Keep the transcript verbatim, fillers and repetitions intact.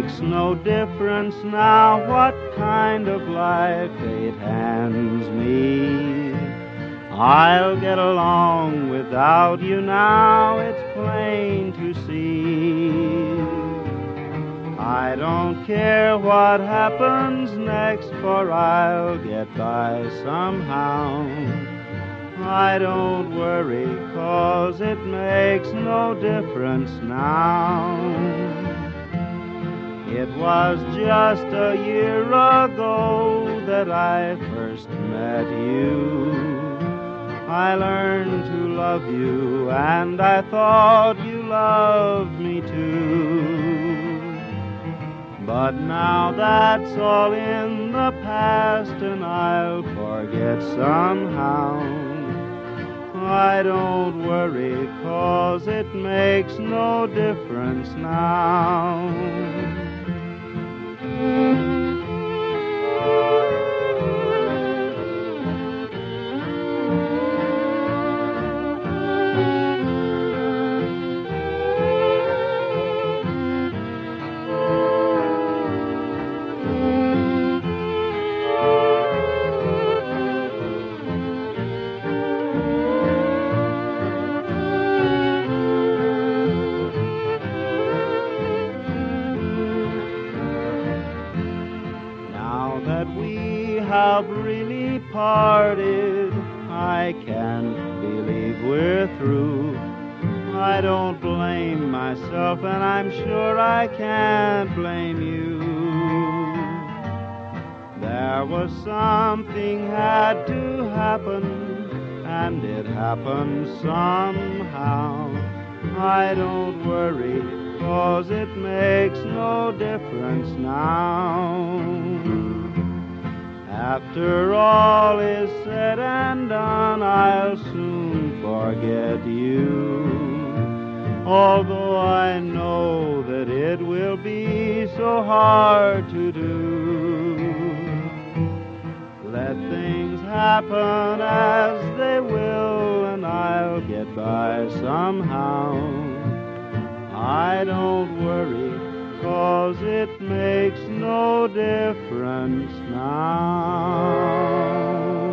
makes no difference now what kind of life fate hands me. I'll get along without you now, it's plain to see. I don't care what happens next, for I'll get by somehow. I don't worry, 'cause it makes no difference now. It was just a year ago that I first met you. I learned to love you, and I thought you loved me too. But now that's all in the past, and I'll forget somehow. I don't worry, 'cause it makes no difference now. That we have really parted, I can't believe we're through. I don't blame myself, and I'm sure I can't blame you. There was something had to happen, and it happened somehow. I don't worry, 'cause it makes no difference now. After all is said and done, I'll soon forget you. Although I know that it will be so hard to do. Let things happen as they will, and I'll get by somehow. I don't worry, 'cause it makes no difference now.